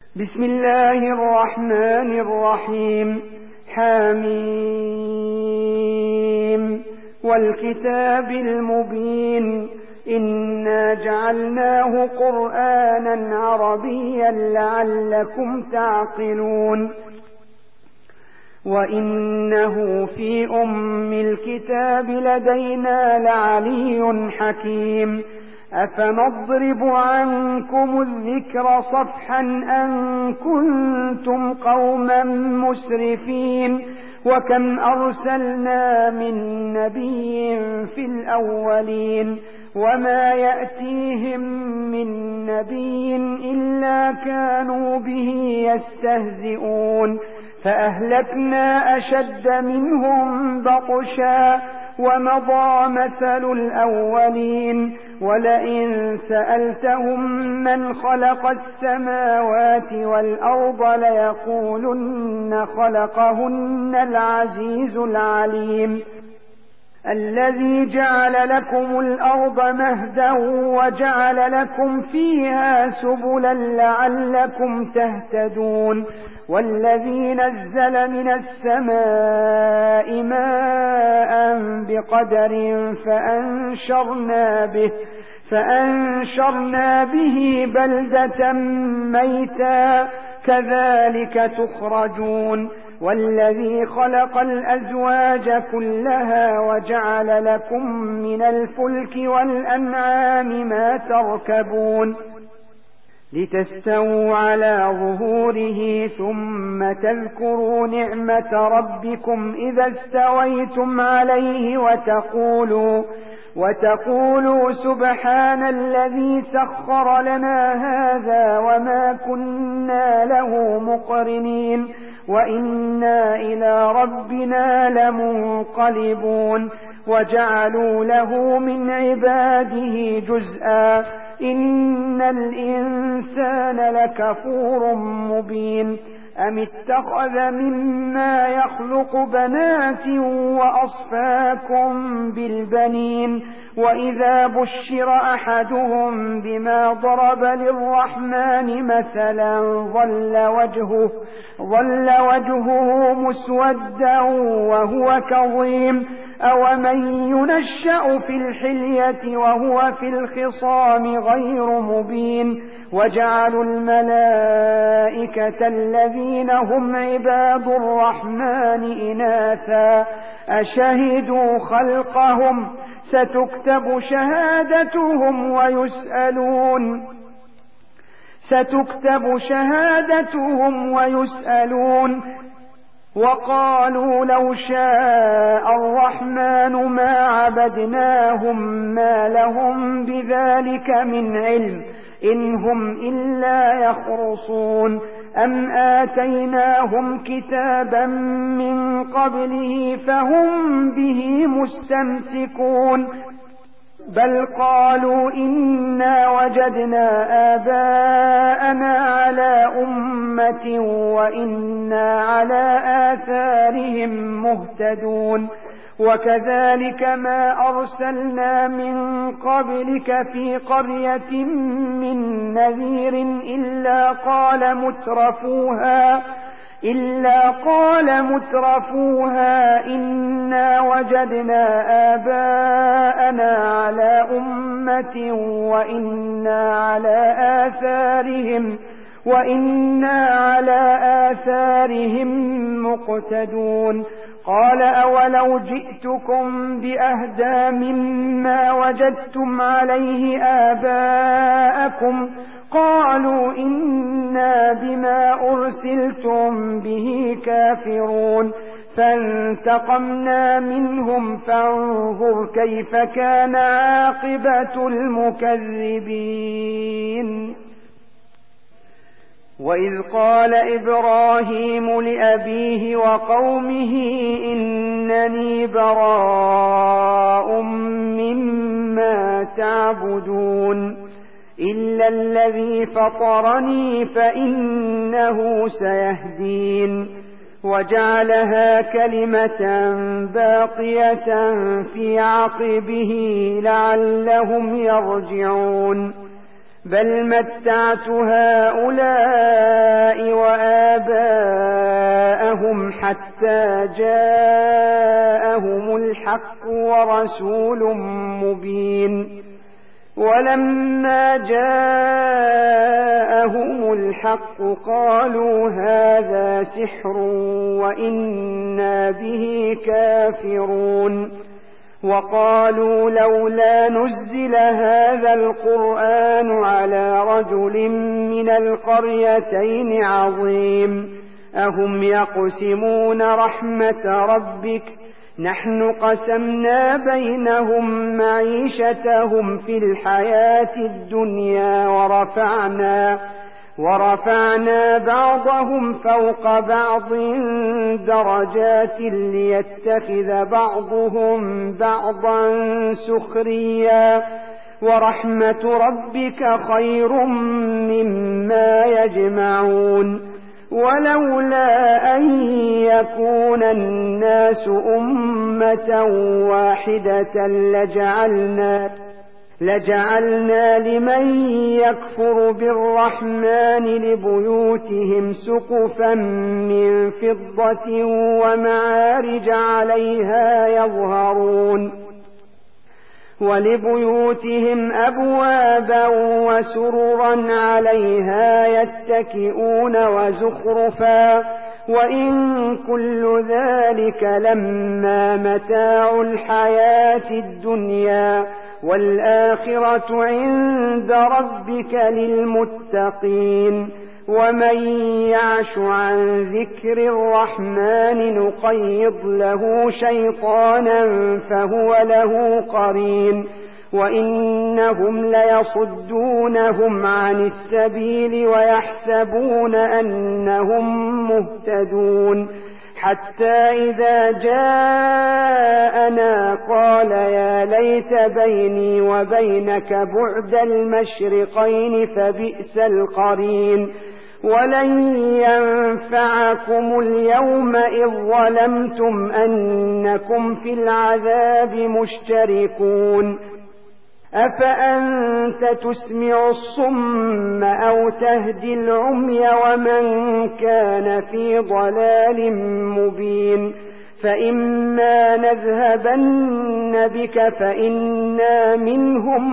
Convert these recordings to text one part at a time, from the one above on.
بسم الله الرحمن الرحيم. حميم والكتاب المبين إنا جعلناه قرآنا عربيا لعلكم تعقلون وإنه في أم الكتاب لدينا لعلي حكيم أفنضرب عنكم الذكر صفحا أن كنتم قوما مسرفين وكم أرسلنا من نبي في الأولين وما يأتيهم من نبي إلا كانوا به يستهزئون فأهلكنا أشد منهم بطشا ومضى مثل الأولين ولئن سألتهم من خلق السماوات والأرض ليقولن خلقهن العزيز العليم الذي جعل لكم الأرض مهدا وجعل لكم فيها سبلا لعلكم تهتدون والذي نزل من السماء ماء بقدر فأنشرنا به بلدة ميتا كذلك تخرجون والذي خلق الأزواج كلها وجعل لكم من الفلك والأنعام ما تركبون لتستووا على ظهوره ثم تذكروا نعمة ربكم إذا استويتم عليه وتقولوا سبحان الذي سخر لنا هذا وما كنا له مقرنين وإنا إلى ربنا لمنقلبون وجعلوا له من عباده جزءا إن الإنسان لكفور مبين أم اتخذ مما يخلق بنات وأصفاكم بالبنين وإذا بشر أحدهم بما ضرب للرحمن مثلا ظل وجهه مسودا وهو كظيم أومن ينشأ في الحلية وهو في الخصام غير مبين وجعلوا الملائكة الذين هم عباد الرحمن إناثا أشهدوا خلقهم ستكتب شهادتهم ويسألون وقالوا لو شاء الرحمن ما عبدناهم ما لهم بذلك من علم إن هم إلا يخرصون أم آتيناهم كتابا من قبله فهم به مستمسكون بل قالوا إنا وجدنا آباءنا على أمة وإنا على آثارهم مهتدون وكذلك ما أرسلنا من قبلك في قرية من نذير إلا قال مترفوها إنا وجدنا آباءنا على أمة وإنا على آثارهم مقتدون قال أولو جئتكم بأهدى مما وجدتم عليه آباءكم قالوا إنا بما أرسلتم به كافرون فانتقمنا منهم فانظر كيف كان عاقبة المكذبين وإذ قال إبراهيم لأبيه وقومه إنني براء مما تعبدون إلا الذي فطرني فإنه سيهدين وجعلها كلمة باقية في عقبه لعلهم يرجعون بل متعت هؤلاء جاءهم الحق ورسول مبين ولما جاءهم الحق قالوا هذا سحر وإنا به كافرون وقالوا لولا نزل هذا القرآن على رجل من القريتين عظيم أهم يقسمون رحمة ربك نحن قسمنا بينهم معيشتهم في الحياة الدنيا ورفعنا بعضهم فوق بعض درجات ليتخذ بعضهم بعضا سخريا ورحمة ربك خير مما يجمعون ولولا أن يكون الناس أمة واحدة لجعلنا لمن يكفر بالرحمن لبيوتهم سقفا من فضة ومعارج عليها يظهرون ولبيوتهم أبوابا وسررا عليها يتكئون وزخرفا وإن كل ذلك لما متاع الحياة الدنيا والآخرة عند ربك للمتقين ومن يعش عن ذكر الرحمن نقيض له شيطانا فهو له قرين وإنهم ليصدونهم عن السبيل ويحسبون أنهم مهتدون حتى إذا جاءنا قال يا ليت بيني وبينك بعد المشرقين فبئس القرين ولن ينفعكم اليوم إذ ظلمتم أنكم في العذاب مشتركون أفأنت تسمع الصم أو تهدي العمي ومن كان في ضلال مبين فإما نذهبن بك فإنا منهم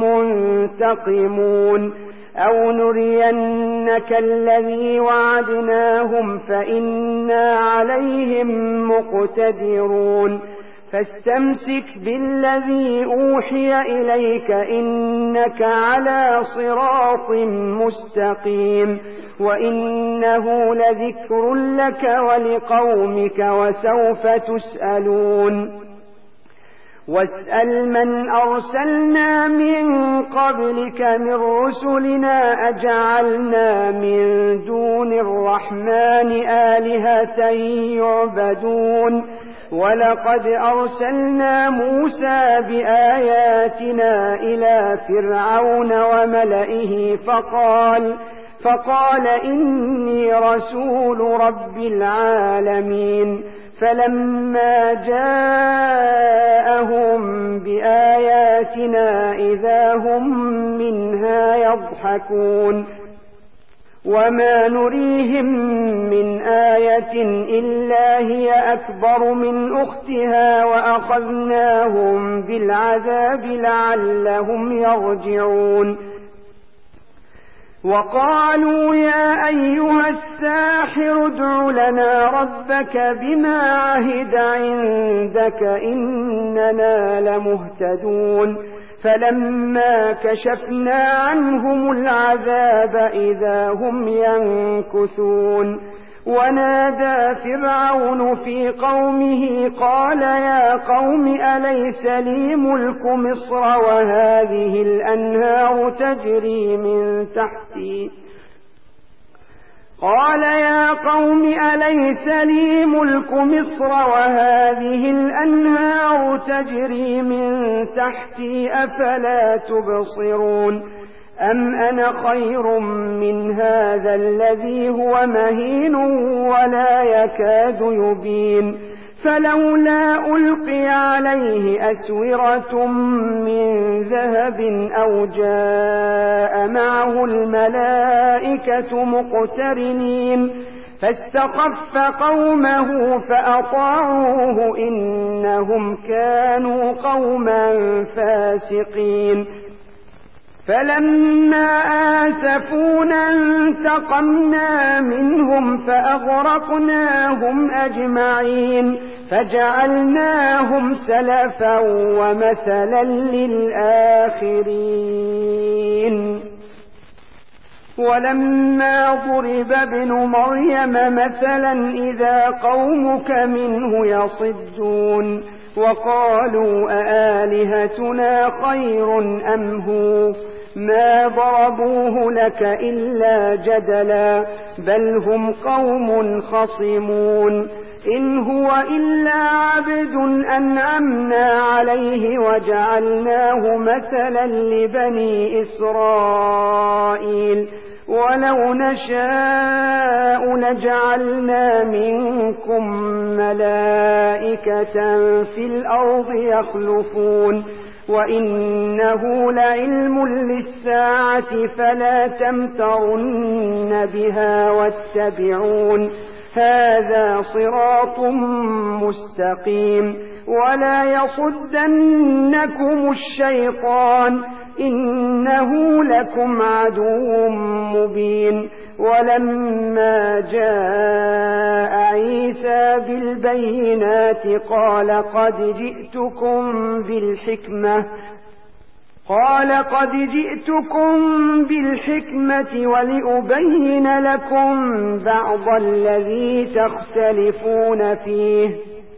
منتقمون أو نرينك الذي وعدناهم فإنا عليهم مقتدرون فاستمسك بالذي أوحي إليك إنك على صراط مستقيم وإنه لذكر لك ولقومك وسوف تسألون واسأل من أرسلنا من قبلك من رسلنا أجعلنا من دون الرحمن آلهة يعبدون ولقد أرسلنا موسى بآياتنا إلى فرعون وملئه فقال إني رسول رب العالمين فلما جاءهم بآياتنا إذا هم منها يضحكون وما نريهم من آية إلا هي أكبر من أختها وأخذناهم بالعذاب لعلهم يرجعون وقالوا يا أيها الساحر ادع لنا ربك بما عهد عندك إننا لمهتدون فلما كشفنا عنهم العذاب إذا هم ينكثون ونادى فرعون في قومه قال يا قوم أليس لي ملك مصر وهذه الأنهار تجري من تحتي أفلا تبصرون أم أنا خير من هذا الذي هو مهين ولا يكاد يبين فلولا ألقي عليه أسورة من ذهب أو جاء معه الملائكة مقترنين فاستخف قومه فأطاعوه إنهم كانوا قوما فاسقين فلما آسفونا انتقمنا منهم فأغرقناهم أجمعين فجعلناهم سلفا ومثلا للآخرين ولما ضرب ابن مريم مثلا إذا قومك منه يصدون وقالوا أآلهتنا خير أم هو ما ضربوه لك إلا جدلا بل هم قوم خصمون إن هو إلا عبد أنعمنا عليه وجعلناه مثلا لبني إسرائيل ولو نشاء لجعلنا منكم ملائكة في الأرض يخلفون وإنه لعلم للساعة فلا تمترن بها واتبعون هذا صراط مستقيم ولا يصدنكم الشيطان إنه لكم عدو مبين ولما جاء عيسى بالبينات قال قد جئتكم بالحكمة ولأبين لكم بعض الذي تختلفون فيه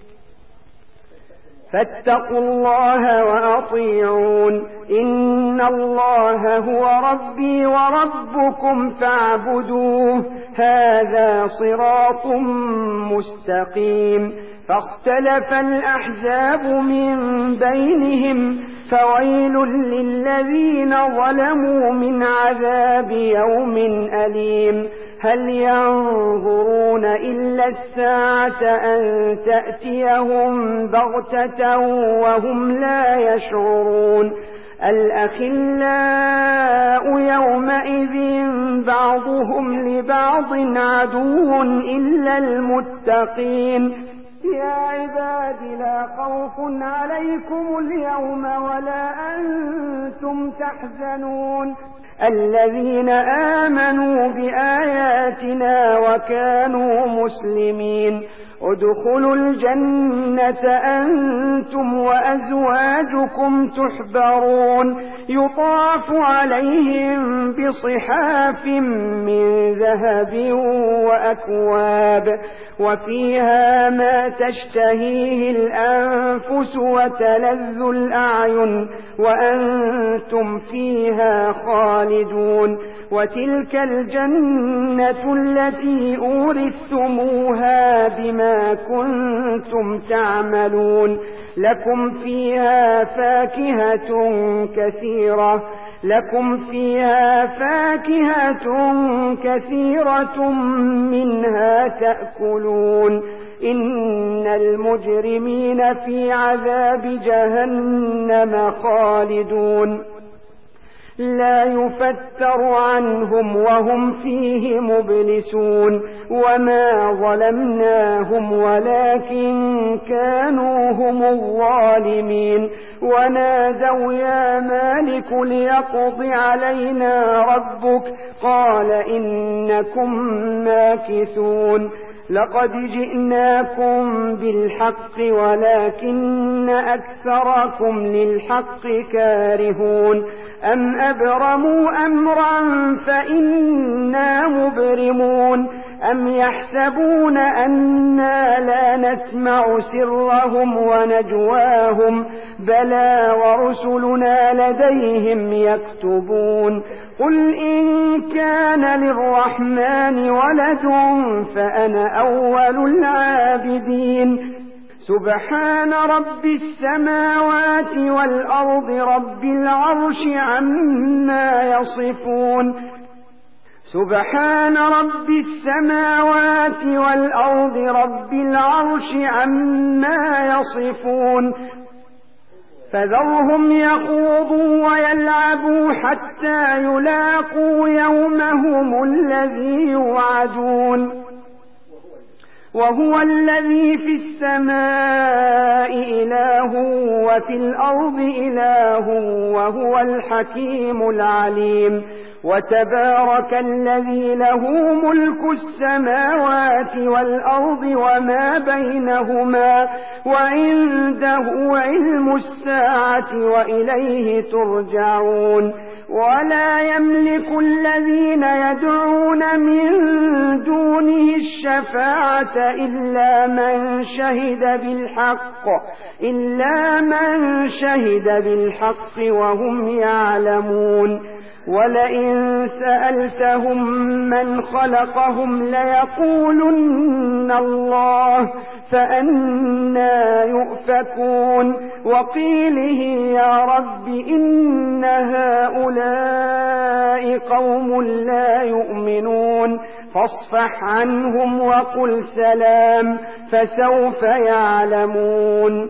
فاتقوا الله وأطيعون إن الله هو ربي وربكم فاعبدوه هذا صراط مستقيم فاختلف الأحزاب من بينهم فويل للذين ظلموا من عذاب يوم أليم هل ينظرون إلا الساعة أن تأتيهم بغتة وهم لا يشعرون الأخلاء يومئذ بعضهم لبعض عدو إلا المتقين يا عباد لا خوف عليكم اليوم ولا أنتم تحزنون الذين آمنوا بآياتنا وكانوا مسلمين ادخلوا الجنة أنتم وأزواجكم تحبرون يطاف عليهم بصحاف من ذهب وأكواب وفيها ما تشتهيه الأنفس وتلذ الأعين وأنتم فيها خالدون وتلك الجنة التي أورثتموها بما كنتم تعملون لكم فيها فاكهة كثيرة منها تأكلون إن المجرمين في عذاب جهنم خالدون لا يفتر عنهم وهم فيه مبلسون وما ظلمناهم ولكن كانوا هم الظالمين ونادوا يا مالك ليقض علينا ربك قال إنكم ماكثون لقد جئناكم بالحق ولكن أكثركم للحق كارهون أم أبرموا أمرا فإنا مبرمون أم يحسبون أنا لا نسمع سرهم ونجواهم بلى ورسلنا لديهم يكتبون قل إن كان للرحمن ولد فأنا أول العابدين سبحان رب السماوات والأرض رب العرش عما يصفون سبحان رب السماوات والأرض رب العرش عما يصفون فذرهم يخوضوا ويلعبوا حتى يلاقوا يومهم الذي يوعدون وهو الذي في السماء إله وفي الأرض إله وهو الحكيم العليم وتبارك الذي له ملك السماوات والأرض وما بينهما وعنده علم الساعة وإليه ترجعون ولا يملك الذين يدعون من دونه الشفاعة إلا من شهد بالحق وهم يعلمون ولئن سألتهم من خلقهم ليقولن الله فأنى يؤفكون وقيله يا رب إن هؤلاء قوم لا يؤمنون فاصفح عنهم وقل سلام فسوف يعلمون